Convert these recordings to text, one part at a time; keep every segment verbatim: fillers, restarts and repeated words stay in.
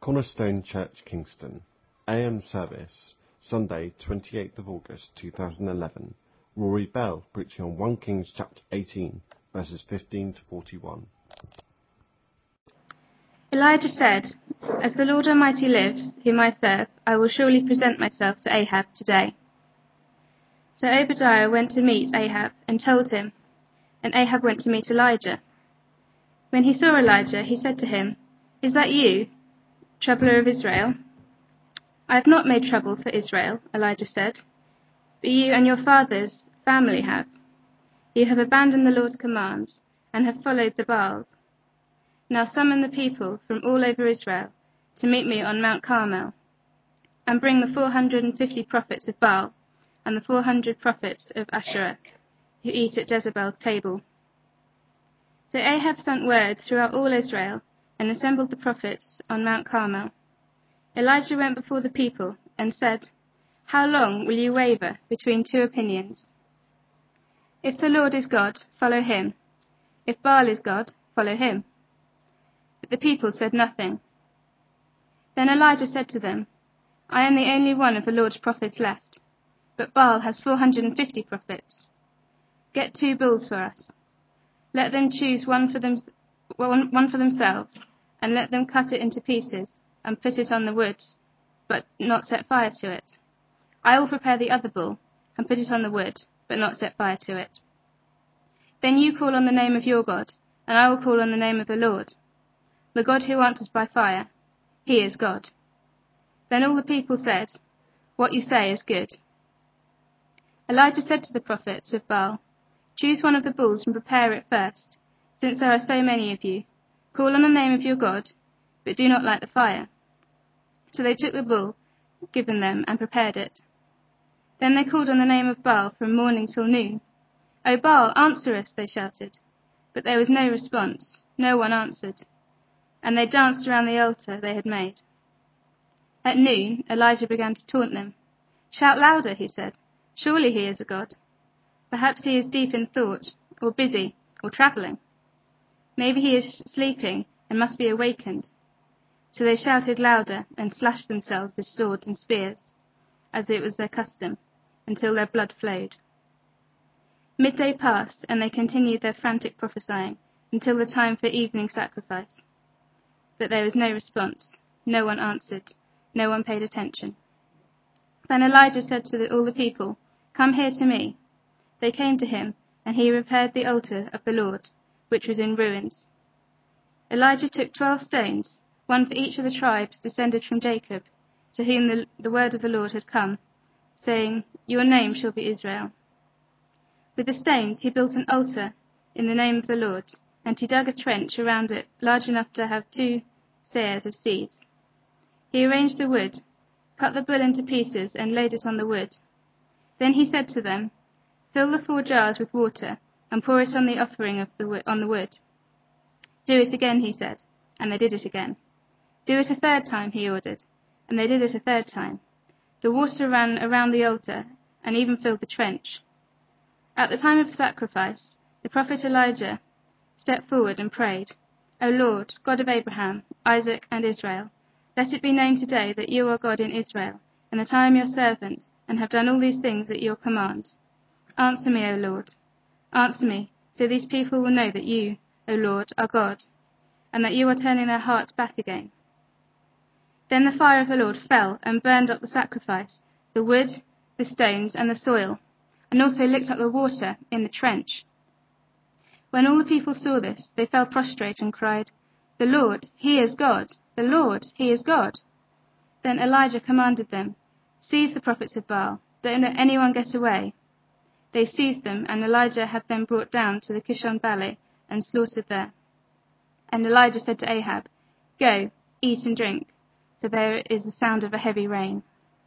Cornerstone Church, Kingston, A M service, Sunday, twenty-eighth of August two thousand eleven. Rory Bell preaching on First Kings chapter eighteen, verses fifteen to forty-one. Elijah said, "As the Lord Almighty lives, whom I serve, I will surely present myself to Ahab today." So Obadiah went to meet Ahab and told him, and Ahab went to meet Elijah. When he saw Elijah, he said to him, "Is that you, troubler of Israel?" "I have not made trouble for Israel," Elijah said, "but you and your father's family have. You have abandoned the Lord's commands and have followed the Baals. Now summon the people from all over Israel to meet me on Mount Carmel, and bring the four hundred and fifty prophets of Baal and the four hundred prophets of Asherah who eat at Jezebel's table." So Ahab sent word throughout all Israel and assembled the prophets on Mount Carmel. Elijah went before the people and said, "How long will you waver between two opinions? If the Lord is God, follow him. If Baal is God, follow him." But the people said nothing. Then Elijah said to them, "I am the only one of the Lord's prophets left, but Baal has four hundred and fifty prophets. Get two bulls for us. Let them choose one for, them, one, one for themselves, and let them cut it into pieces and put it on the wood, but not set fire to it. I will prepare the other bull and put it on the wood, but not set fire to it. Then you call on the name of your God, and I will call on the name of the Lord, the God who answers by fire. He is God." Then all the people said, "What you say is good." Elijah said to the prophets of Baal, "Choose one of the bulls and prepare it first, since there are so many of you. Call on the name of your God, but do not light the fire." So they took the bull given them and prepared it. Then they called on the name of Baal from morning till noon. "O Baal, answer us," they shouted. But there was no response. No one answered. And they danced around the altar they had made. At noon, Elijah began to taunt them. "Shout louder," he said. "Surely he is a god. Perhaps he is deep in thought, or busy, or traveling. Maybe he is sleeping and must be awakened." So they shouted louder and slashed themselves with swords and spears, as it was their custom, until their blood flowed. Midday passed, and they continued their frantic prophesying until the time for evening sacrifice. But there was no response. No one answered. No one paid attention. Then Elijah said to the, all the people, "Come here to me." They came to him, and he repaired the altar of the Lord, which was in ruins. Elijah took twelve stones, one for each of the tribes descended from Jacob, to whom the, the word of the Lord had come, saying, "Your name shall be Israel." With the stones he built an altar in the name of the Lord, and he dug a trench around it large enough to have two seahs of seeds. He arranged the wood, cut the bull into pieces, and laid it on the wood. Then he said to them, "Fill the four jars with water, and pour it on the offering of the wo- on the wood." "Do it again," he said, and they did it again. "Do it a third time," he ordered, and they did it a third time. The water ran around the altar, and even filled the trench. At the time of sacrifice, the prophet Elijah stepped forward and prayed, "O Lord, God of Abraham, Isaac, and Israel, let it be known today that you are God in Israel, and that I am your servant, and have done all these things at your command. Answer me, O Lord. Answer me, so these people will know that you, O Lord, are God, and that you are turning their hearts back again." Then the fire of the Lord fell and burned up the sacrifice, the wood, the stones, and the soil, and also licked up the water in the trench. When all the people saw this, they fell prostrate and cried, "The Lord, he is God! The Lord, he is God!" Then Elijah commanded them, "Seize the prophets of Baal. Don't let anyone get away." They seized them, and Elijah had them brought down to the Kishon Valley and slaughtered there. And Elijah said to Ahab, "Go, eat and drink, for there is the sound of a heavy rain."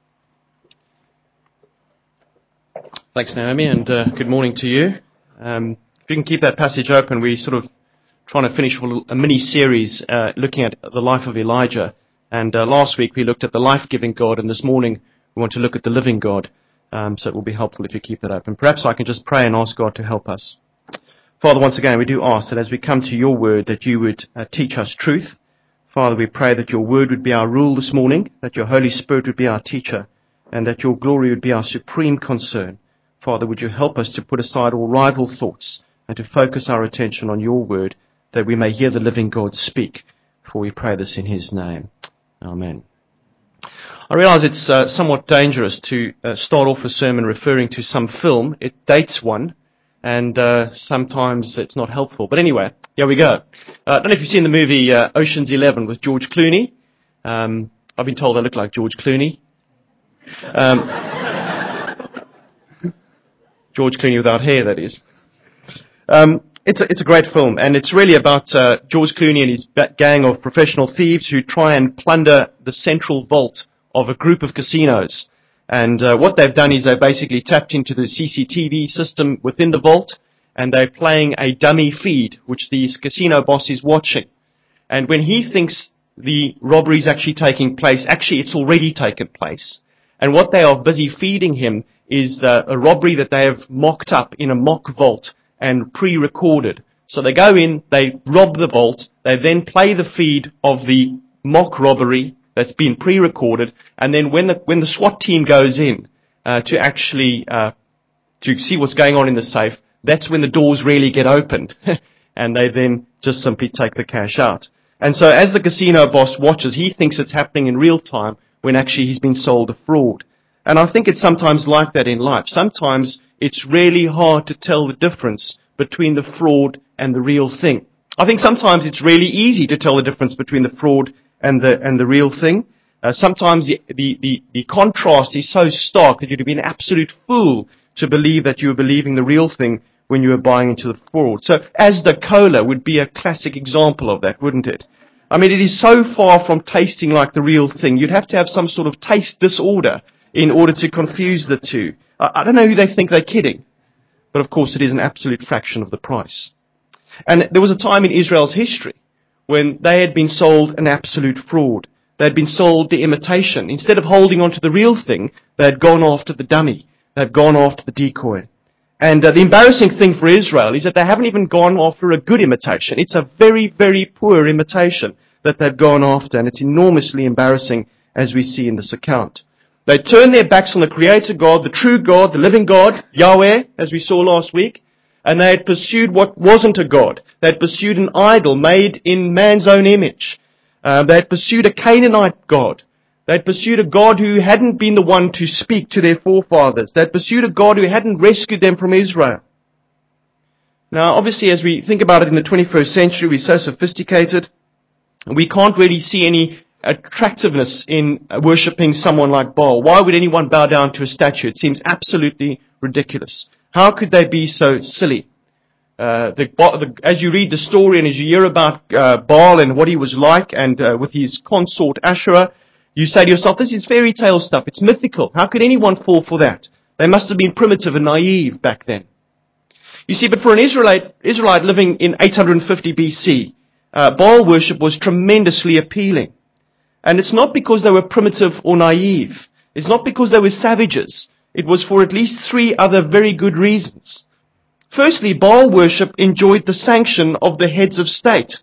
Thanks, Naomi, and uh, good morning to you. Um, if you can keep that passage open, we're sort of trying to finish a mini-series uh, looking at the life of Elijah. And uh, last week we looked at the life-giving God, and this morning we want to look at the living God. Um, so it will be helpful if you keep that open. Perhaps I can just pray and ask God to help us. Father, once again, we do ask that as we come to your word, that you would uh, teach us truth. Father, we pray that your word would be our rule this morning, that your Holy Spirit would be our teacher, and that your glory would be our supreme concern. Father, would you help us to put aside all rival thoughts and to focus our attention on your word, that we may hear the living God speak. For we pray this in his name. Amen. I realize it's uh, somewhat dangerous to uh, start off a sermon referring to some film. It dates one, and uh, sometimes it's not helpful. But anyway, here we go. Uh, I don't know if you've seen the movie uh, Ocean's Eleven with George Clooney. Um, I've been told I look like George Clooney. Um, George Clooney without hair, that is. Um, it's a, it's a great film, and it's really about uh, George Clooney and his gang of professional thieves who try and plunder the central vault of a group of casinos. And uh, what they've done is they've basically tapped into the C C T V system within the vault, and they're playing a dummy feed, which the casino boss is watching. And when he thinks the robbery is actually taking place, actually it's already taken place. And what they are busy feeding him is uh, a robbery that they have mocked up in a mock vault and pre-recorded. So they go in, they rob the vault, they then play the feed of the mock robbery that's been pre-recorded, and then when the when the SWAT team goes in uh, to actually uh, to see what's going on in the safe, that's when the doors really get opened, and they then just simply take the cash out. And so as the casino boss watches, he thinks it's happening in real time when actually he's been sold a fraud. And I think it's sometimes like that in life. Sometimes it's really hard to tell the difference between the fraud and the real thing. I think sometimes it's really easy to tell the difference between the fraud and the and the real thing. Uh, sometimes the, the, the, the contrast is so stark that you'd be an absolute fool to believe that you were believing the real thing when you were buying into the fraud. So Asda Cola would be a classic example of that, wouldn't it? I mean, it is so far from tasting like the real thing. You'd have to have some sort of taste disorder in order to confuse the two. I, I don't know who they think they're kidding, but of course it is an absolute fraction of the price. And there was a time in Israel's history when they had been sold an absolute fraud. They had been sold the imitation. Instead of holding on to the real thing, they had gone after the dummy. They had gone after the decoy. And uh, the embarrassing thing for Israel is that they haven't even gone after a good imitation. It's a very, very poor imitation that they've gone after, and it's enormously embarrassing as we see in this account. They turned their backs on the Creator God, the true God, the living God, Yahweh, as we saw last week, and they had pursued what wasn't a God. They had pursued an idol made in man's own image. Uh, they had pursued a Canaanite God. They had pursued a God who hadn't been the one to speak to their forefathers. They had pursued a God who hadn't rescued them from Israel. Now, obviously, as we think about it in the twenty-first century, we're so sophisticated, we can't really see any attractiveness in worshipping someone like Baal. Why would anyone bow down to a statue? It seems absolutely ridiculous. How could they be so silly? Uh, the, the, as you read the story and as you hear about uh, Baal and what he was like, and uh, with his consort Asherah, you say to yourself, this is fairy tale stuff. It's mythical. How could anyone fall for that? They must have been primitive and naive back then. You see, but for an Israelite, Israelite living in eight hundred fifty B C, uh, Baal worship was tremendously appealing. And it's not because they were primitive or naive. It's not because they were savages. It was for at least three other very good reasons. Firstly, Baal worship enjoyed the sanction of the heads of state.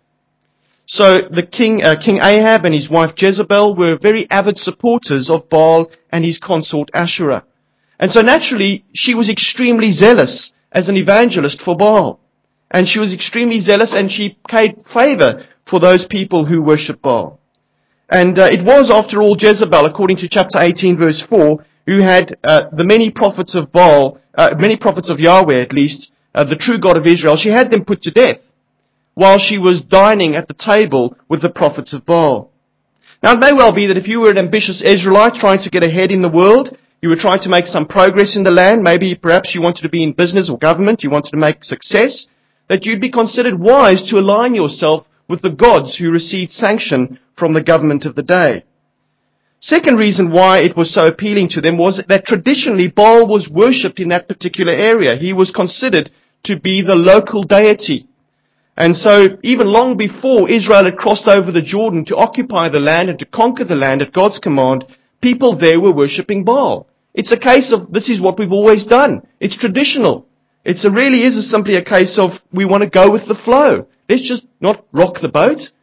So the king, uh, King Ahab and his wife Jezebel were very avid supporters of Baal and his consort Asherah. And so naturally, she was extremely zealous as an evangelist for Baal. And she was extremely zealous, and she paid favor for those people who worship Baal. And uh, it was, after all, Jezebel, according to chapter eighteen, verse four, who had uh, the many prophets of Baal, uh, many prophets of Yahweh at least, uh, the true God of Israel. She had them put to death while she was dining at the table with the prophets of Baal. Now, it may well be that if you were an ambitious Israelite trying to get ahead in the world, you were trying to make some progress in the land, maybe perhaps you wanted to be in business or government, you wanted to make success, that you'd be considered wise to align yourself with the gods who received sanction from the government of the day. Second reason why it was so appealing to them was that traditionally Baal was worshipped in that particular area. He was considered to be the local deity. And so even long before Israel had crossed over the Jordan to occupy the land and to conquer the land at God's command, people there were worshipping Baal. It's a case of, this is what we've always done. It's traditional. It's a really is a simply a case of, we want to go with the flow. Let's just not rock the boat.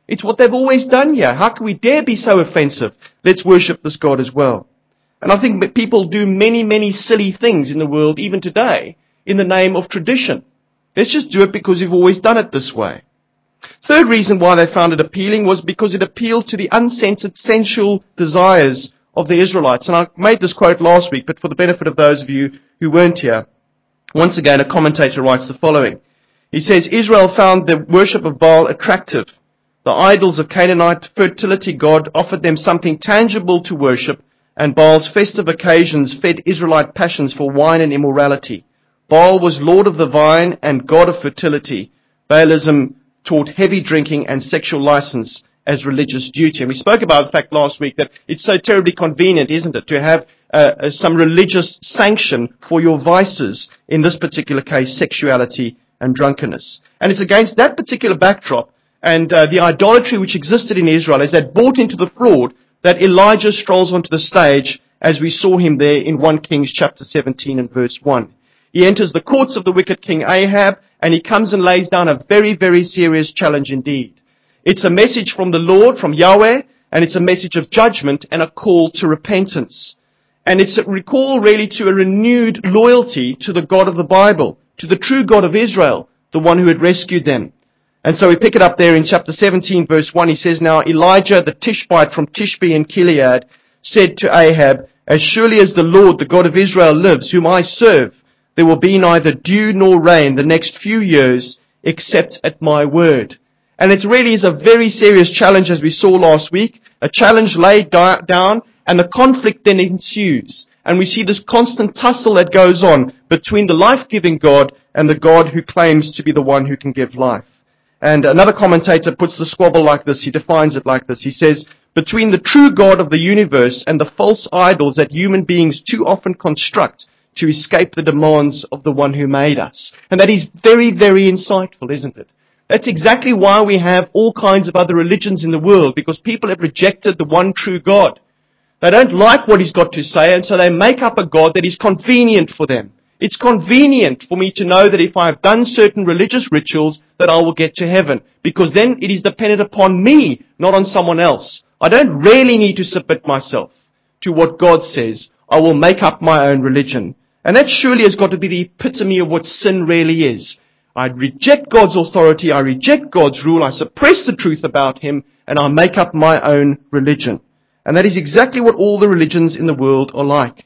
It's what they've always done here. How can we dare be so offensive? Let's worship this God as well. And I think that people do many, many silly things in the world, even today, in the name of tradition. Let's just do it because we've always done it this way. Third reason why they found it appealing was because it appealed to the uncensored sensual desires of the Israelites. And I made this quote last week, but for the benefit of those of you who weren't here, once again a commentator writes the following. He says, Israel found the worship of Baal attractive. The idols of Canaanite fertility god offered them something tangible to worship, and Baal's festive occasions fed Israelite passions for wine and immorality. Baal was lord of the vine and god of fertility. Baalism taught heavy drinking and sexual license as religious duty. And we spoke about the fact last week that it's so terribly convenient, isn't it, to have uh, some religious sanction for your vices, in this particular case, sexuality and drunkenness. And it's against that particular backdrop and uh, the idolatry which existed in Israel as that bought into the fraud that Elijah strolls onto the stage as we saw him there in First Kings chapter seventeen and verse one. He enters the courts of the wicked king Ahab and he comes and lays down a very, very serious challenge indeed. It's a message from the Lord, from Yahweh, and it's a message of judgment and a call to repentance. And it's a recall really to a renewed loyalty to the God of the Bible, to the true God of Israel, the one who had rescued them. And so we pick it up there in chapter seventeen, verse one. He says, Now Elijah the Tishbite from Tishbe in Gilead said to Ahab, As surely as the Lord, the God of Israel, lives, whom I serve, there will be neither dew nor rain the next few years, except at my word. And it really is a very serious challenge, as we saw last week, a challenge laid di- down, and the conflict then ensues. And we see this constant tussle that goes on between the life-giving God and the God who claims to be the one who can give life. And another commentator puts the squabble like this. He defines it like this. He says, between the true God of the universe and the false idols that human beings too often construct to escape the demands of the one who made us. And that is very, very insightful, isn't it? That's exactly why we have all kinds of other religions in the world, because people have rejected the one true God. They don't like what he's got to say, and so they make up a God that is convenient for them. It's convenient for me to know that if I have done certain religious rituals, that I will get to heaven. Because then it is dependent upon me, not on someone else. I don't really need to submit myself to what God says. I will make up my own religion. And that surely has got to be the epitome of what sin really is. I reject God's authority, I reject God's rule, I suppress the truth about him, and I make up my own religion. And that is exactly what all the religions in the world are like.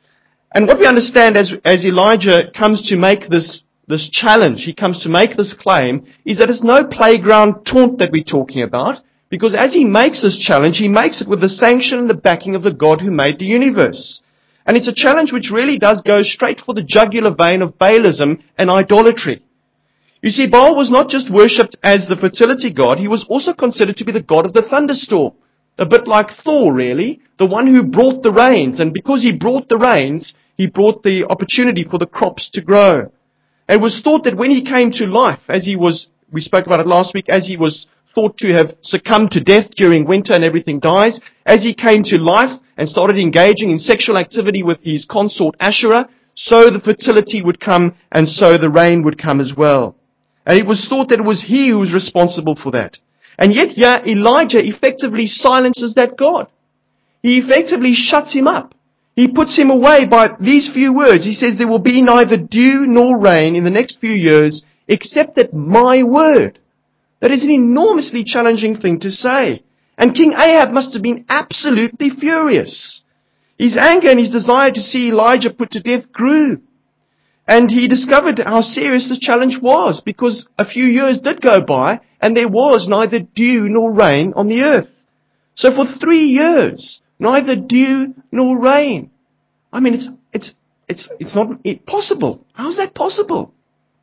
And what we understand as, as Elijah comes to make this, this challenge, he comes to make this claim, is that it's no playground taunt that we're talking about, because as he makes this challenge, he makes it with the sanction and the backing of the God who made the universe. And it's a challenge which really does go straight for the jugular vein of Baalism and idolatry. You see, Baal was not just worshipped as the fertility god, he was also considered to be the god of the thunderstorm. A bit like Thor, really, the one who brought the rains. And because he brought the rains, he brought the opportunity for the crops to grow. It was thought that when he came to life, as he was, we spoke about it last week, as he was thought to have succumbed to death during winter and everything dies, as he came to life and started engaging in sexual activity with his consort Asherah, so the fertility would come and so the rain would come as well. And it was thought that it was he who was responsible for that. And yet here, Elijah effectively silences that God. He effectively shuts him up. He puts him away by these few words. He says, there will be neither dew nor rain in the next few years, except at my word. That is an enormously challenging thing to say. And King Ahab must have been absolutely furious. His anger and his desire to see Elijah put to death grew. And he discovered how serious the challenge was, because a few years did go by, and there was neither dew nor rain on the earth. So for three years, neither dew nor rain. I mean, it's it's it's it's not possible. How is that possible?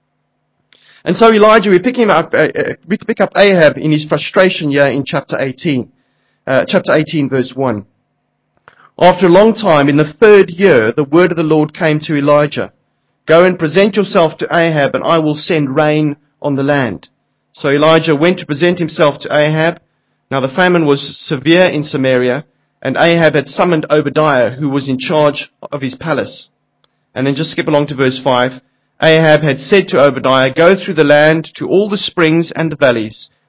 And so Elijah, we pick him up, uh, uh, we pick up Ahab in his frustration here in chapter eighteen, uh, chapter eighteen, verse one. After a long time, in the third year, the word of the Lord came to Elijah. Go and present yourself to Ahab, and I will send rain on the land. So Elijah went to present himself to Ahab. Now the famine was severe in Samaria, and Ahab had summoned Obadiah, who was in charge of his palace. And then just skip along to verse five. Ahab had said to Obadiah, go through the land to all the springs and the valleys.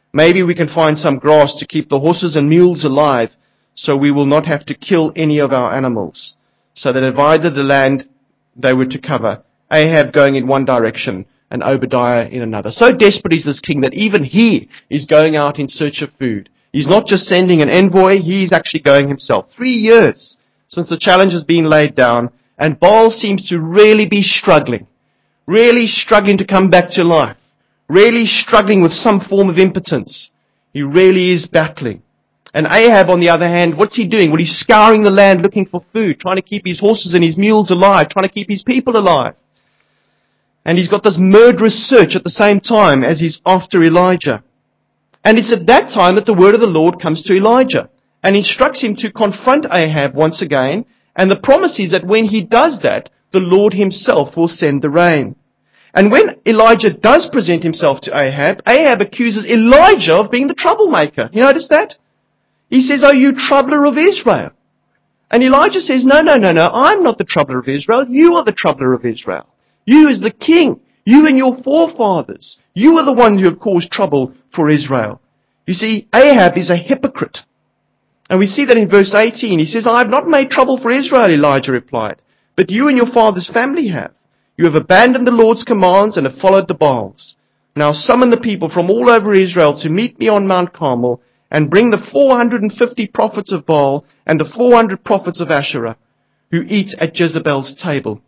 Maybe we can find some grass to keep the horses and mules alive, so we will not have to kill any of our animals. So they divided the land they were to cover, Ahab going in one direction and Obadiah in another. So desperate is this king that even he is going out in search of food. He's not just sending an envoy, he's actually going himself. Three years since the challenge has been laid down, and Baal seems to really be struggling. Really struggling to come back to life. Really struggling with some form of impotence. He really is battling. And Ahab, on the other hand, what's he doing? Well, he's scouring the land looking for food, trying to keep his horses and his mules alive, trying to keep his people alive. And he's got this murderous search at the same time as he's after Elijah. And it's at that time that the word of the Lord comes to Elijah and instructs him to confront Ahab once again. And the promise is that when he does that, the Lord himself will send the rain. And when Elijah does present himself to Ahab, Ahab accuses Elijah of being the troublemaker. You notice that? He says, "Oh, you troubler of Israel." And Elijah says, no, no, no, no, I'm not the troubler of Israel. You are the troubler of Israel. You as the king, you and your forefathers, you are the ones who have caused trouble for Israel. You see, Ahab is a hypocrite. And we see that in verse eighteen. He says, "I have not made trouble for Israel," Elijah replied, "but you and your father's family have. You have abandoned the Lord's commands and have followed the Baals. Now summon the people from all over Israel to meet me on Mount Carmel, and bring the four hundred fifty prophets of Baal and the four hundred prophets of Asherah, who eat at Jezebel's table."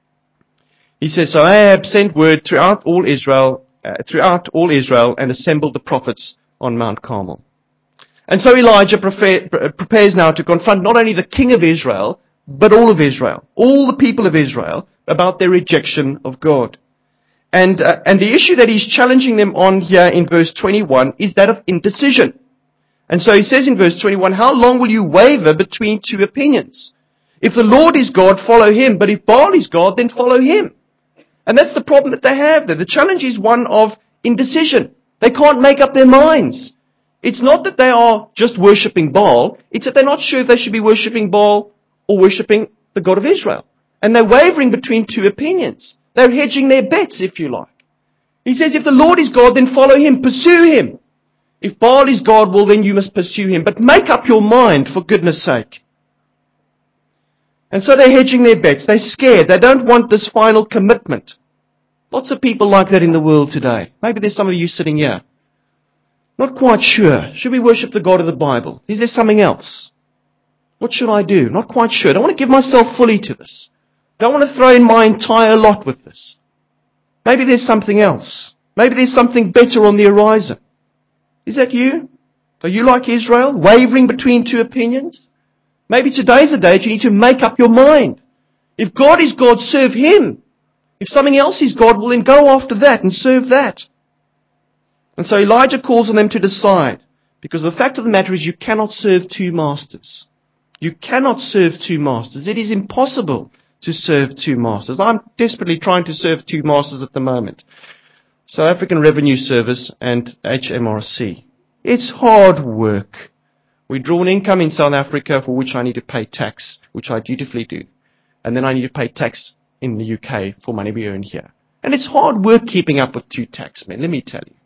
He says, so Ahab sent word throughout all Israel, uh, throughout all Israel, and assembled the prophets on Mount Carmel. And so Elijah prepare, prepares now to confront not only the king of Israel, but all of Israel, all the people of Israel, about their rejection of God. And, uh, and the issue that he's challenging them on here in verse twenty-one is that of indecision. And so he says in verse twenty-one, "How long will you waver between two opinions? If the Lord is God, follow him. But if Baal is God, then follow him." And that's the problem that they have there. The challenge is one of indecision. They can't make up their minds. It's not that they are just worshipping Baal. It's that they're not sure if they should be worshipping Baal or worshipping the God of Israel. And they're wavering between two opinions. They're hedging their bets, if you like. He says, if the Lord is God, then follow him, pursue him. If Baal is God, well, then you must pursue him. But make up your mind, for goodness sake. And so they're hedging their bets. They're scared. They don't want this final commitment. Lots of people like that in the world today. Maybe there's some of you sitting here. Not quite sure. Should we worship the God of the Bible? Is there something else? What should I do? Not quite sure. I don't want to give myself fully to this. Don't want to throw in my entire lot with this. Maybe there's something else. Maybe there's something better on the horizon. Is that you? Are you like Israel, wavering between two opinions? Maybe today's the day that you need to make up your mind. If God is God, serve him. If something else is God, well then go after that and serve that. And so Elijah calls on them to decide. Because the fact of the matter is you cannot serve two masters. You cannot serve two masters. It is impossible to serve two masters. I'm desperately trying to serve two masters at the moment. South African Revenue Service and H M R C. It's hard work. We draw an income in South Africa for which I need to pay tax, which I dutifully do. And then I need to pay tax in the U K for money we earn here. And it's hard work keeping up with two taxmen, let me tell you.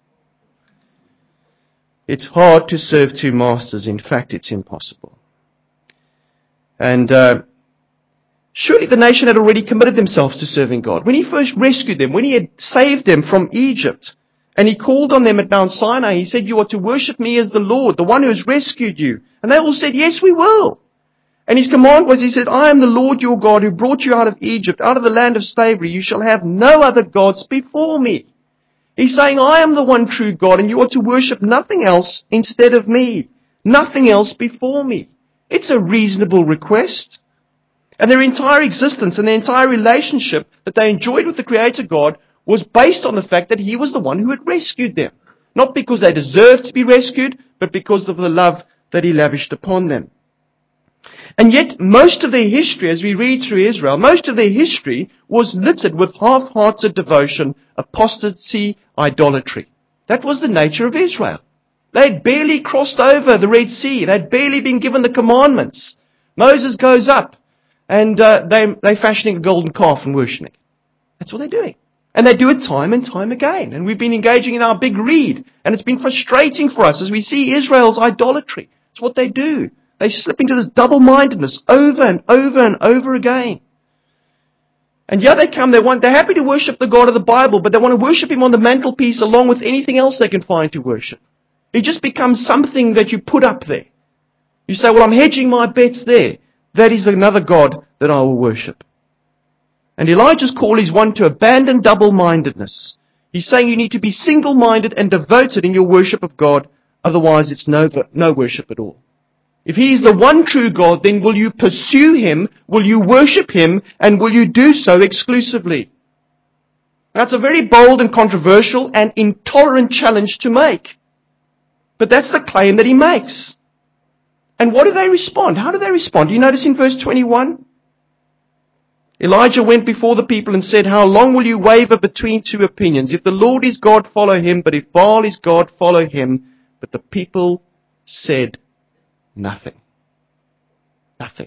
It's hard to serve two masters. In fact, it's impossible. And uh, surely the nation had already committed themselves to serving God. When he first rescued them, when he had saved them from Egypt, and he called on them at Mount Sinai, he said, you are to worship me as the Lord, the one who has rescued you. And they all said, yes, we will. And his command was, he said, I am the Lord your God who brought you out of Egypt, out of the land of slavery. You shall have no other gods before me. He's saying, I am the one true God, and you are to worship nothing else instead of me. Nothing else before me. It's a reasonable request. And their entire existence and their entire relationship that they enjoyed with the Creator God was based on the fact that he was the one who had rescued them. Not because they deserved to be rescued, but because of the love that he lavished upon them. And yet, most of their history, as we read through Israel, most of their history was littered with half-hearted devotion, apostasy, idolatry. That was the nature of Israel. They had barely crossed over the Red Sea. They had barely been given the commandments. Moses goes up, and uh, they, they're fashioning a golden calf and worshiping it. That's what they're doing. And they do it time and time again. And we've been engaging in our big read. And it's been frustrating for us as we see Israel's idolatry. It's what they do. They slip into this double-mindedness over and over and over again. And yeah, they come, they want, they're happy to worship the God of the Bible, but they want to worship Him on the mantelpiece along with anything else they can find to worship. It just becomes something that you put up there. You say, well, I'm hedging my bets there. That is another God that I will worship. And Elijah's call is one to abandon double-mindedness. He's saying you need to be single-minded and devoted in your worship of God, otherwise it's no, no worship at all. If He is the one true God, then will you pursue Him, will you worship Him, and will you do so exclusively? That's a very bold and controversial and intolerant challenge to make. But that's the claim that he makes. And what do they respond? How do they respond? Do you notice in verse twenty-one? Elijah went before the people and said, how long will you waver between two opinions? If the Lord is God, follow Him, but if Baal is God, follow him. But the people said nothing. Nothing.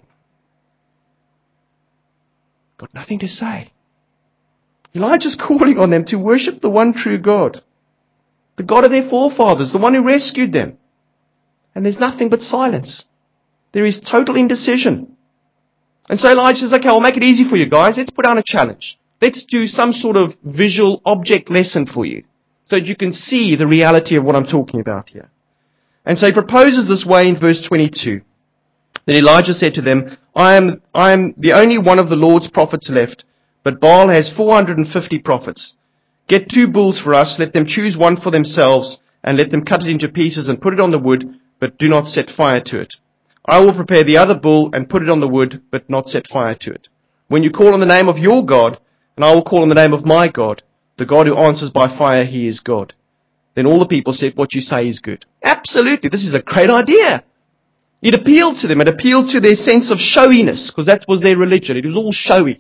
Got nothing to say. Elijah's calling on them to worship the one true God. The God of their forefathers, the one who rescued them. And there's nothing but silence. There is total indecision. And so Elijah says, okay, I'll make it easy for you guys. Let's put down a challenge. Let's do some sort of visual object lesson for you so that you can see the reality of what I'm talking about here. And so he proposes this way in verse twenty-two. Then Elijah said to them, I am, I am the only one of the Lord's prophets left, but Baal has four hundred fifty prophets. Get two bulls for us, let them choose one for themselves, and let them cut it into pieces and put it on the wood, but do not set fire to it. I will prepare the other bull and put it on the wood, but not set fire to it. When you call on the name of your God, and I will call on the name of my God, the God who answers by fire, He is God. Then all the people said, what you say is good. Absolutely, this is a great idea. It appealed to them. It appealed to their sense of showiness, because that was their religion. It was all showy.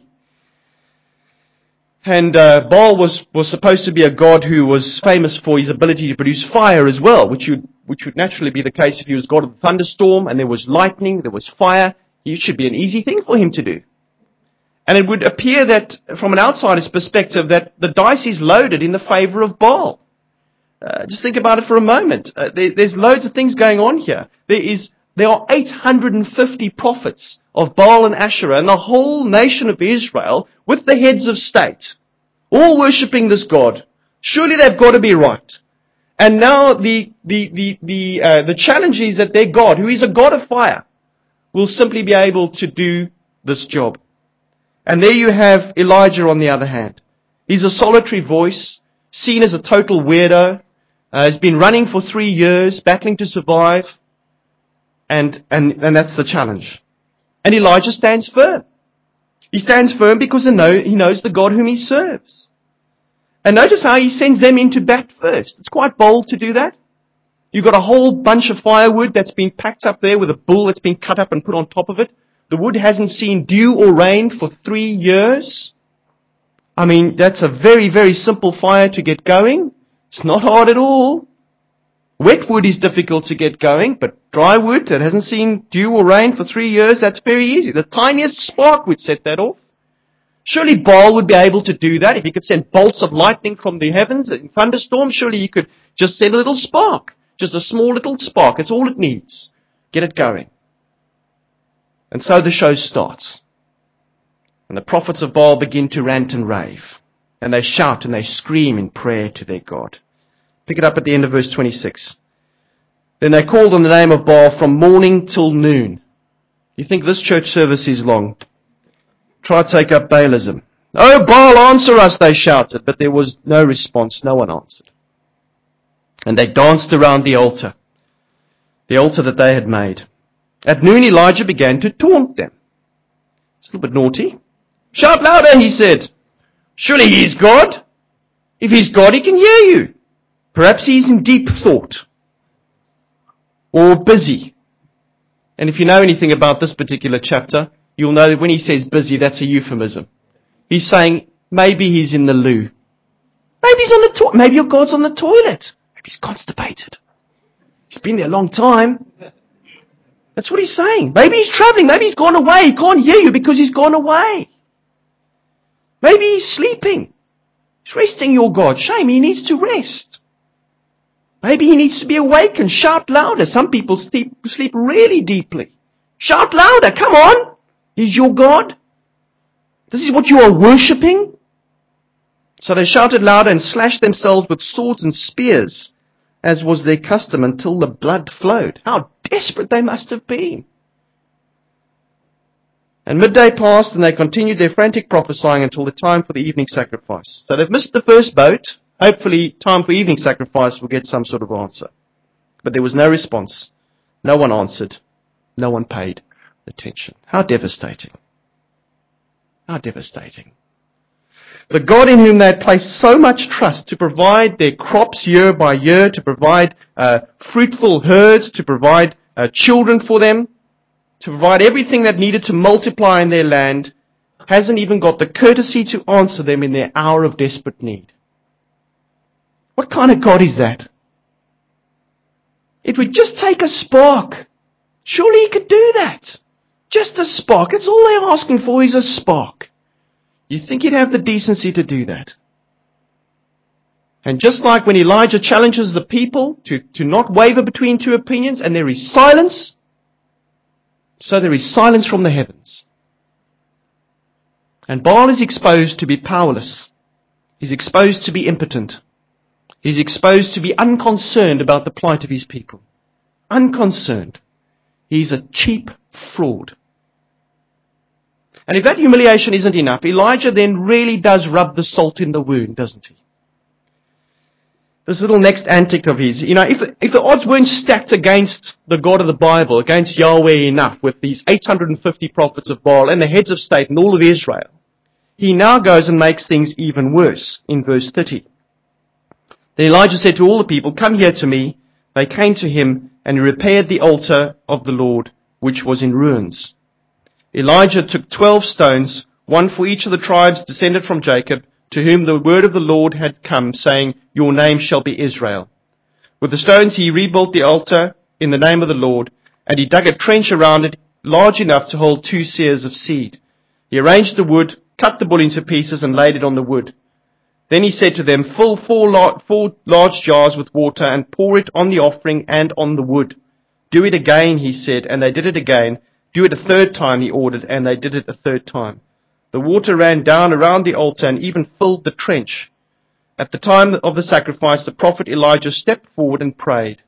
And uh, Baal was, was supposed to be a god who was famous for his ability to produce fire as well, which would, which would naturally be the case if he was god of the thunderstorm, and there was lightning, there was fire. It should be an easy thing for him to do. And it would appear that, from an outsider's perspective, that the dice is loaded in the favor of Baal. Uh, just think about it for a moment. Uh, there, there's loads of things going on here. There is, there are eight hundred fifty prophets of Baal and Asherah, and the whole nation of Israel, with the heads of state, all worshipping this God. Surely they've got to be right. And now the the the the uh, the challenge is that their God, who is a God of fire, will simply be able to do this job. And there you have Elijah on the other hand. He's a solitary voice, seen as a total weirdo. Uh, has been running for three years, battling to survive, and, and, and that's the challenge. And Elijah stands firm. He stands firm because he knows the God whom he serves. And notice how he sends them into bat first. It's quite bold to do that. You've got a whole bunch of firewood that's been packed up there with a bull that's been cut up and put on top of it. The wood hasn't seen dew or rain for three years. I mean, that's a very, very simple fire to get going. It's not hard at all. Wet wood is difficult to get going, but dry wood that hasn't seen dew or rain for three years, that's very easy. The tiniest spark would set that off. Surely Baal would be able to do that. If he could send bolts of lightning from the heavens in thunderstorms, surely he could just send a little spark. Just a small little spark. That's all it needs. Get it going. And so the show starts. And the prophets of Baal begin to rant and rave. And they shout and they scream in prayer to their God. Pick it up at the end of verse twenty-six. Then they called on the name of Baal from morning till noon. You think this church service is long? Try to take up Baalism. Oh, Baal, answer us, they shouted. But there was no response. No one answered. And they danced around the altar. The altar that they had made. At noon, Elijah began to taunt them. It's a little bit naughty. Shout louder, he said. Surely he is God. If he's God, he can hear you. Perhaps he's in deep thought. Or busy. And if you know anything about this particular chapter, you'll know that when he says busy, that's a euphemism. He's saying, maybe he's in the loo. Maybe he's on the toilet. Maybe your God's on the toilet. Maybe he's constipated. He's been there a long time. That's what he's saying. Maybe he's traveling. Maybe he's gone away. He can't hear you because he's gone away. Maybe he's sleeping. He's resting, your God. Shame, he needs to rest. Maybe he needs to be awake and shout louder. Some people sleep, sleep really deeply. Shout louder, come on. He's your God. This is what you are worshipping. So they shouted louder and slashed themselves with swords and spears, as was their custom, until the blood flowed. How desperate they must have been. And midday passed, and they continued their frantic prophesying until the time for the evening sacrifice. So they've missed the first boat. Hopefully, time for evening sacrifice will get some sort of answer. But there was no response. No one answered. No one paid attention. How devastating. How devastating. The God in whom they had placed so much trust to provide their crops year by year, to provide uh, fruitful herds, to provide uh, children for them, to provide everything that needed to multiply in their land, hasn't even got the courtesy to answer them in their hour of desperate need. What kind of God is that? It would just take a spark. Surely he could do that. Just a spark. It's all they're asking for is a spark. You think he'd have the decency to do that? And just like when Elijah challenges the people to, to not waver between two opinions, and there is silence, so there is silence from the heavens. And Baal is exposed to be powerless. He's exposed to be impotent. He's exposed to be unconcerned about the plight of his people. Unconcerned. He's a cheap fraud. And if that humiliation isn't enough, Elijah then really does rub the salt in the wound, doesn't he? This little next antic of his, you know, if, if the odds weren't stacked against the God of the Bible, against Yahweh enough, with these eight hundred fifty prophets of Baal and the heads of state and all of Israel, he now goes and makes things even worse in verse thirty. Then Elijah said to all the people, "Come here to me." They came to him, and he repaired the altar of the Lord, which was in ruins. Elijah took twelve stones, one for each of the tribes descended from Jacob, to whom the word of the Lord had come, saying, "Your name shall be Israel." With the stones he rebuilt the altar in the name of the Lord, and he dug a trench around it large enough to hold two seahs of seed. He arranged the wood, cut the bull into pieces, and laid it on the wood. Then he said to them, "Fill four, lar- four large jars with water, and pour it on the offering and on the wood." "Do it again," he said, and they did it again. "Do it a third time," he ordered, and they did it a third time. The water ran down around the altar and even filled the trench. At the time of the sacrifice, the prophet Elijah stepped forward and prayed.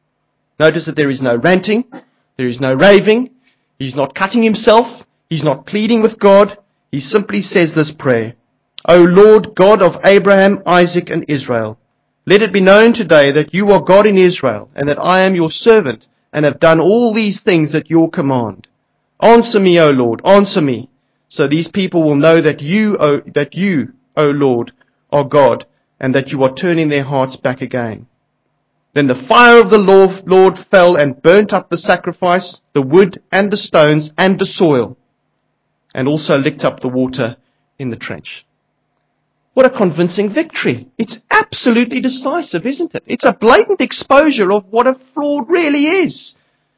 Notice that there is no ranting, there is no raving, he's not cutting himself, he's not pleading with God, he simply says this prayer: "O Lord God of Abraham, Isaac, and Israel, let it be known today that you are God in Israel, and that I am your servant, and have done all these things at your command. Answer me, O Lord, answer me, so these people will know that you, O, that you, O Lord, are God, and that you are turning their hearts back again." Then the fire of the Lord fell and burnt up the sacrifice, the wood and the stones and the soil, and also licked up the water in the trench. What a convincing victory. It's absolutely decisive, isn't it? It's a blatant exposure of what a fraud really is.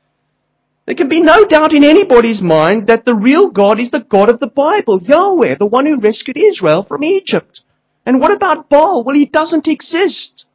There can be no doubt in anybody's mind that the real God is the God of the Bible, Yahweh, the one who rescued Israel from Egypt. And what about Baal? Well, he doesn't exist.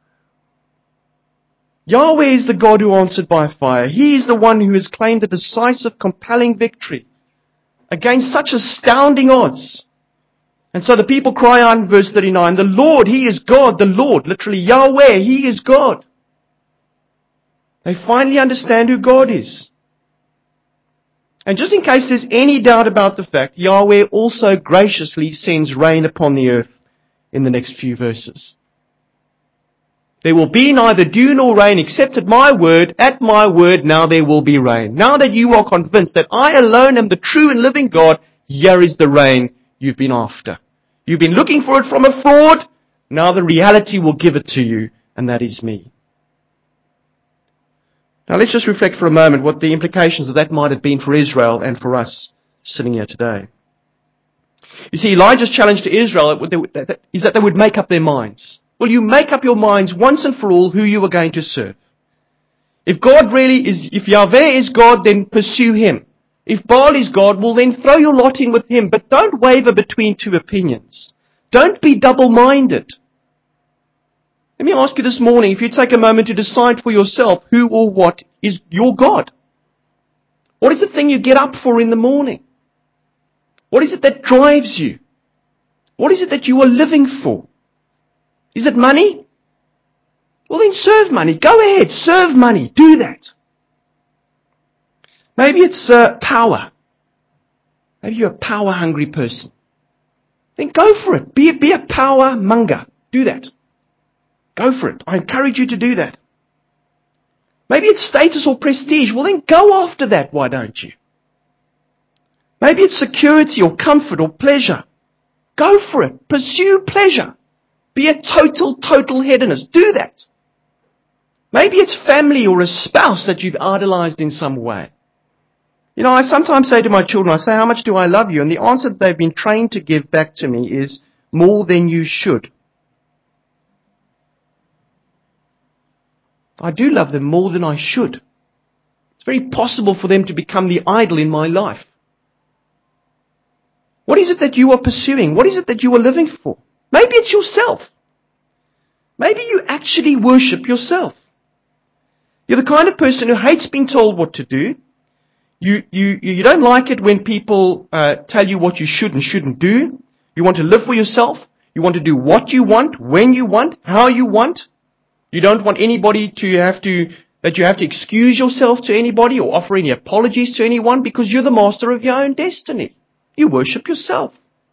Yahweh is the God who answered by fire. He is the one who has claimed a decisive, compelling victory against such astounding odds. And so the people cry out in verse thirty-nine, "The Lord, He is God, the Lord," literally Yahweh, He is God. They finally understand who God is. And just in case there's any doubt about the fact, Yahweh also graciously sends rain upon the earth in the next few verses. "There will be neither dew nor rain except at my word. At my word now there will be rain." Now that you are convinced that I alone am the true and living God, here is the rain you've been after. You've been looking for it from a fraud. Now the reality will give it to you, and that is me. Now let's just reflect for a moment what the implications of that might have been for Israel and for us sitting here today. You see, Elijah's challenge to Israel is that they would make up their minds. Will you make up your minds once and for all who you are going to serve? If God really is, if Yahweh is God, then pursue Him. If Baal is God, well then throw your lot in with him, but don't waver between two opinions. Don't be double-minded. Let me ask you this morning, if you take a moment to decide for yourself who or what is your God. What is the thing you get up for in the morning? What is it that drives you? What is it that you are living for? Is it money? Well then serve money. Go ahead, serve money. Do that. Maybe it's uh, power. Maybe you're a power-hungry person. Then go for it. Be, be a power monger. Do that. Go for it. I encourage you to do that. Maybe it's status or prestige. Well then go after that, why don't you? Maybe it's security or comfort or pleasure. Go for it. Pursue pleasure. Be a total, total hedonist. Do that. Maybe it's family or a spouse that you've idolized in some way. You know, I sometimes say to my children, I say, how much do I love you? And the answer that they've been trained to give back to me is more than you should. I do love them more than I should. It's very possible for them to become the idol in my life. What is it that you are pursuing? What is it that you are living for? Maybe it's yourself. Maybe you actually worship yourself. You're the kind of person who hates being told what to do. You, you, you don't like it when people uh, tell you what you should and shouldn't do. You want to live for yourself. You want to do what you want, when you want, how you want. You don't want anybody to have to, that you have to excuse yourself to anybody or offer any apologies to anyone because you're the master of your own destiny. You worship yourself.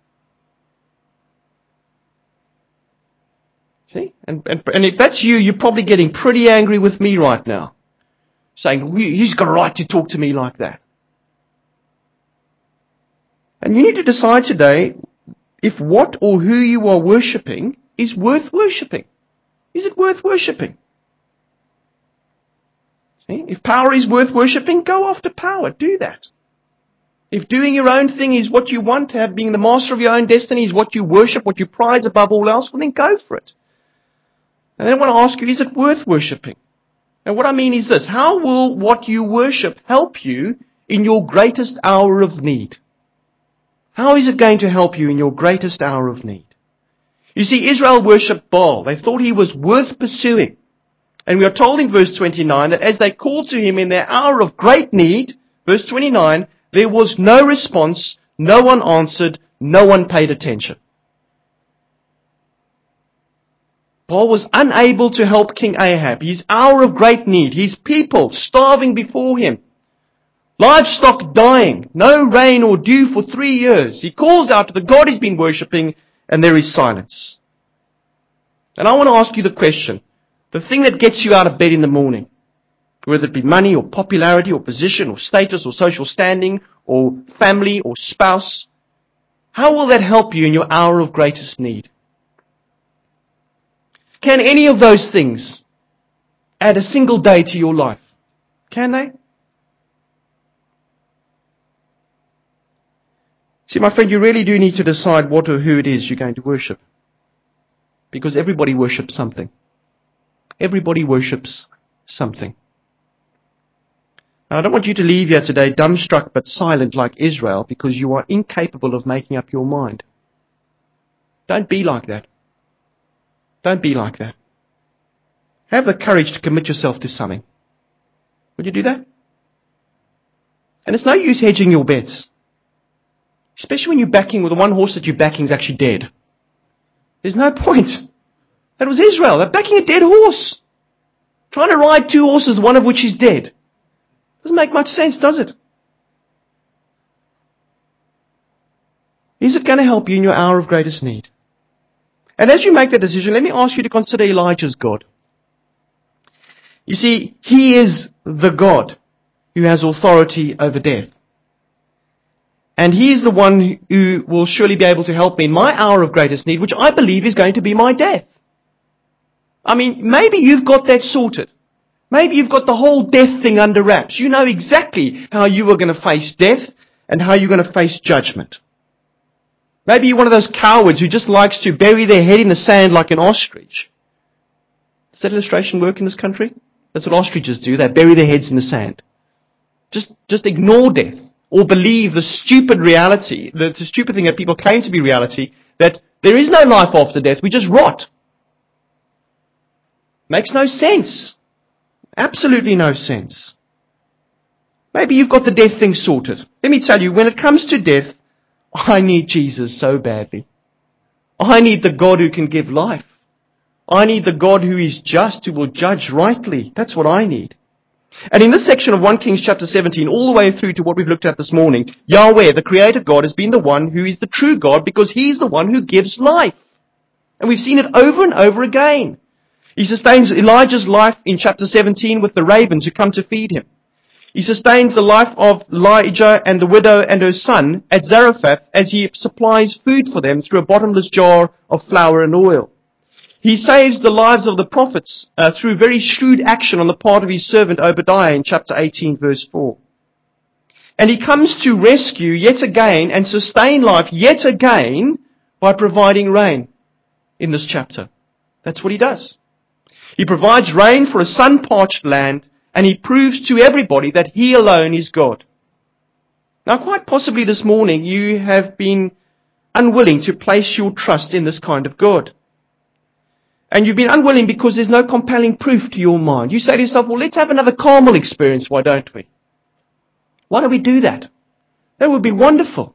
See? And, and, and if that's you, you're probably getting pretty angry with me right now. Saying, he's got a right to talk to me like that. And you need to decide today if what or who you are worshipping is worth worshipping. Is it worth worshipping? See? If power is worth worshipping, go after power. Do that. If doing your own thing is what you want to have, being the master of your own destiny is what you worship, what you prize above all else, well then go for it. And then I want to ask you, is it worth worshipping? And what I mean is this, how will what you worship help you in your greatest hour of need? How is it going to help you in your greatest hour of need? You see, Israel worshipped Baal. They thought he was worth pursuing. And we are told in verse twenty-nine that as they called to him in their hour of great need, verse twenty-nine, there was no response, no one answered, no one paid attention. Baal was unable to help King Ahab. His hour of great need, his people starving before him, livestock dying, no rain or dew for three years. He calls out to the God he's been worshipping, and there is silence. And I want to ask you the question, the thing that gets you out of bed in the morning, whether it be money or popularity or position or status or social standing or family or spouse, how will that help you in your hour of greatest need? Can any of those things add a single day to your life? Can they? See, my friend, you really do need to decide what or who it is you're going to worship. Because everybody worships something. Everybody worships something. Now, I don't want you to leave here today dumbstruck but silent like Israel because you are incapable of making up your mind. Don't be like that. Don't be like that. Have the courage to commit yourself to something. Would you do that? And it's no use hedging your bets. Especially when you're backing with the one horse that you're backing is actually dead. There's no point. That was Israel. They're backing a dead horse. Trying to ride two horses, one of which is dead. Doesn't make much sense, does it? Is it going to help you in your hour of greatest need? And as you make that decision, let me ask you to consider Elijah's God. You see, he is the God who has authority over death. And he is the one who will surely be able to help me in my hour of greatest need, which I believe is going to be my death. I mean, maybe you've got that sorted. Maybe you've got the whole death thing under wraps. You know exactly how you are going to face death and how you're going to face judgment. Maybe you're one of those cowards who just likes to bury their head in the sand like an ostrich. Does that illustration work in this country? That's what ostriches do. They bury their heads in the sand. Just, just ignore death or believe the stupid reality, the, the stupid thing that people claim to be reality, that There is no life after death. We just rot. Makes no sense. Absolutely no sense. Maybe you've got the death thing sorted. Let me tell you, when it comes to death, I need Jesus so badly. I need the God who can give life. I need the God who is just, who will judge rightly. That's what I need. And in this section of First Kings chapter seventeen, all the way through to what we've looked at this morning, Yahweh, the Creator God, has been the one who is the true God because He's the one who gives life. And we've seen it over and over again. He sustains Elijah's life in chapter seventeen with the ravens who come to feed him. He sustains the life of Elijah and the widow and her son at Zarephath as he supplies food for them through a bottomless jar of flour and oil. He saves the lives of the prophets uh, through very shrewd action on the part of his servant Obadiah in chapter eighteen verse four. And he comes to rescue yet again and sustain life yet again by providing rain in this chapter. That's what he does. He provides rain for a sun-parched land, and he proves to everybody that he alone is God. Now, quite possibly this morning you have been unwilling to place your trust in this kind of God. And you've been unwilling because there's no compelling proof to your mind. You say to yourself, well, let's have another Carmel experience, why don't we? Why don't we do that? That would be wonderful.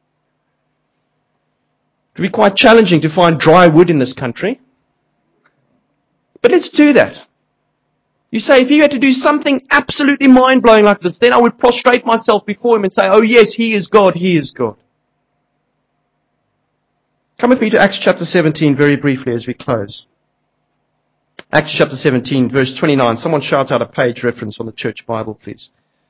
It would be quite challenging to find dry wood in this country. But let's do that. You say, if you had to do something absolutely mind-blowing like this, then I would prostrate myself before Him and say, oh yes, He is God, He is God. Come with me to Acts chapter seventeen very briefly as we close. Acts chapter seventeen, verse twenty-nine. Someone shout out a page reference on the church Bible, please.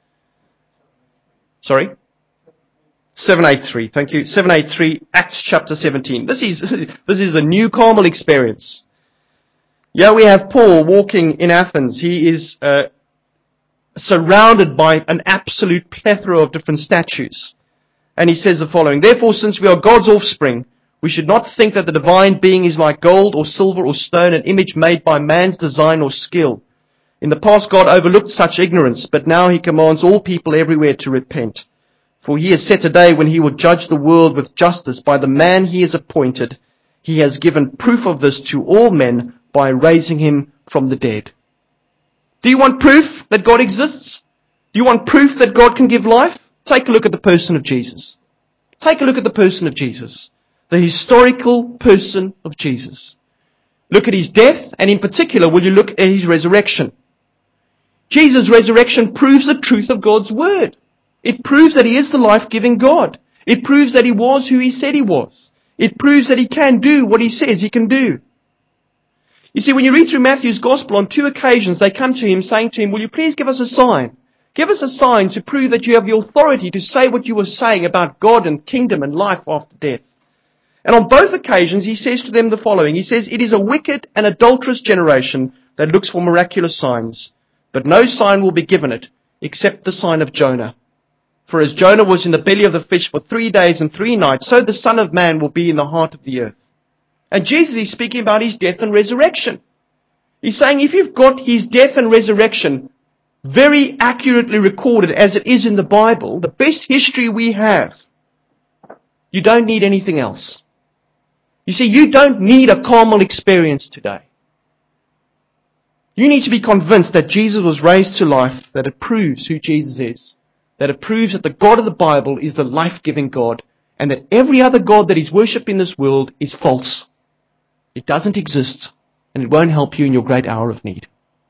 Sorry? seven eighty-three. Thank you. seven eighty-three, Acts chapter seventeen. This is, this is the new Carmel experience. Yeah, we have Paul walking in Athens. He is uh, surrounded by an absolute plethora of different statues. And he says the following, therefore, since we are God's offspring, we should not think that the divine being is like gold or silver or stone, an image made by man's design or skill. In the past, God overlooked such ignorance, but now He commands all people everywhere to repent. For He has set a day when He will judge the world with justice by the man He has appointed. He has given proof of this to all men by raising Him from the dead. Do you want proof that God exists? Do you want proof that God can give life? Take a look at the person of Jesus. Take a look at the person of Jesus. The historical person of Jesus. Look at His death, and in particular, will you look at His resurrection? Jesus' resurrection proves the truth of God's Word. It proves that He is the life-giving God. It proves that He was who He said He was. It proves that He can do what He says He can do. You see, when you read through Matthew's Gospel, on two occasions they come to Him saying to Him, will you please give us a sign? Give us a sign to prove that you have the authority to say what you were saying about God and kingdom and life after death. And on both occasions He says to them the following. He says, it is a wicked and adulterous generation that looks for miraculous signs, but no sign will be given it except the sign of Jonah. For as Jonah was in the belly of the fish for three days and three nights, so the Son of Man will be in the heart of the earth. And Jesus is speaking about His death and resurrection. He's saying if you've got His death and resurrection very accurately recorded as it is in the Bible, the best history we have, you don't need anything else. You see, you don't need a Carmel experience today. You need to be convinced that Jesus was raised to life, that it proves who Jesus is, that it proves that the God of the Bible is the life-giving God, and that every other God that is worshipped in this world is false. It doesn't exist, and it won't help you in your great hour of need.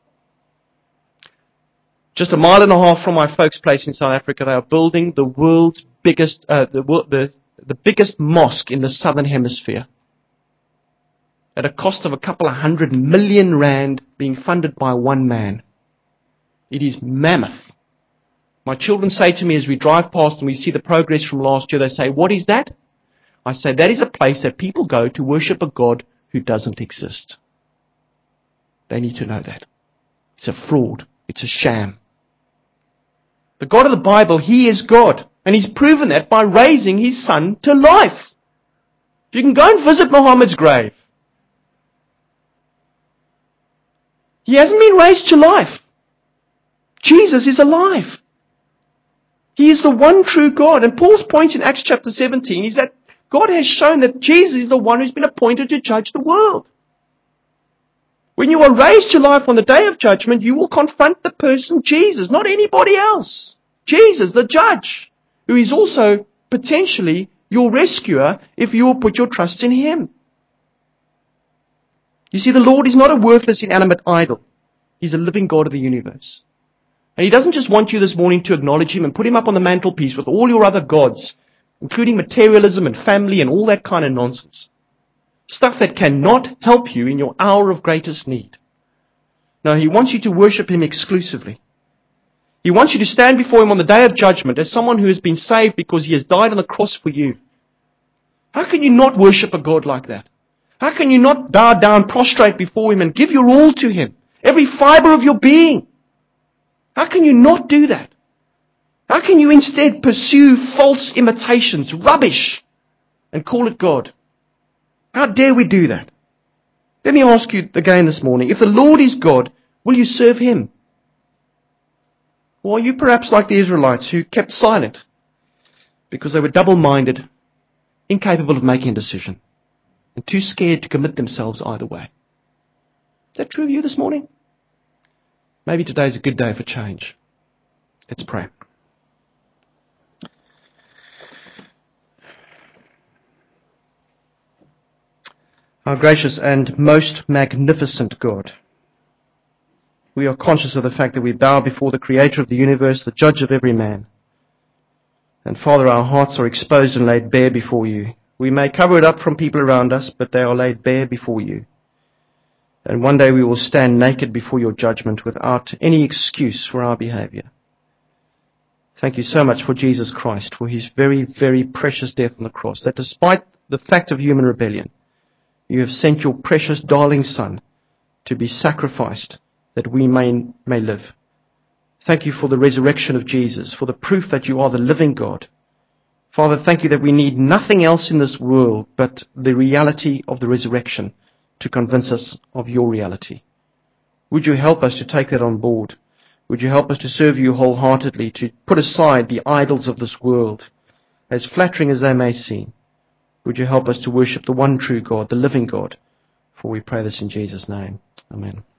Just a mile and a half from my folks' place in South Africa, they are building the world's biggest, uh, the, the, the biggest mosque in the southern hemisphere. At a cost of a couple of hundred million rand, being funded by one man. It is mammoth. My children say to me as we drive past and we see the progress from last year, they say, what is that? I say, that is a place that people go to worship a God who doesn't exist. They need to know that. It's a fraud. It's a sham. The God of the Bible, He is God. And He's proven that by raising His Son to life. You can go and visit Muhammad's grave. He hasn't been raised to life. Jesus is alive. He is the one true God. And Paul's point in Acts chapter seventeen is that God has shown that Jesus is the one who's been appointed to judge the world. When you are raised to life on the day of judgment, you will confront the person Jesus, not anybody else. Jesus, the judge, who is also potentially your rescuer if you will put your trust in Him. You see, the Lord is not a worthless, inanimate idol. He's a living God of the universe. And He doesn't just want you this morning to acknowledge Him and put Him up on the mantelpiece with all your other gods, including materialism and family and all that kind of nonsense. Stuff that cannot help you in your hour of greatest need. No, He wants you to worship Him exclusively. He wants you to stand before Him on the day of judgment as someone who has been saved because He has died on the cross for you. How can you not worship a God like that? How can you not bow down, prostrate before Him and give your all to Him? Every fiber of your being. How can you not do that? How can you instead pursue false imitations, rubbish, and call it God? How dare we do that? Let me ask you again this morning, if the Lord is God, will you serve Him? Or are you perhaps like the Israelites who kept silent because they were double-minded, incapable of making a decision, and too scared to commit themselves either way? Is that true of you this morning? Maybe today's a good day for change. Let's pray. Our gracious and most magnificent God, we are conscious of the fact that we bow before the Creator of the universe, the Judge of every man. And Father, our hearts are exposed and laid bare before you. We may cover it up from people around us, but they are laid bare before you. And one day we will stand naked before your judgment without any excuse for our behavior. Thank you so much for Jesus Christ, for His very, very precious death on the cross, that despite the fact of human rebellion, you have sent your precious darling Son to be sacrificed that we may, may live. Thank you for the resurrection of Jesus, for the proof that you are the living God. Father, thank you that we need nothing else in this world but the reality of the resurrection to convince us of your reality. Would you help us to take that on board? Would you help us to serve you wholeheartedly, to put aside the idols of this world, as flattering as they may seem? Would you help us to worship the one true God, the living God? For we pray this in Jesus' name. Amen.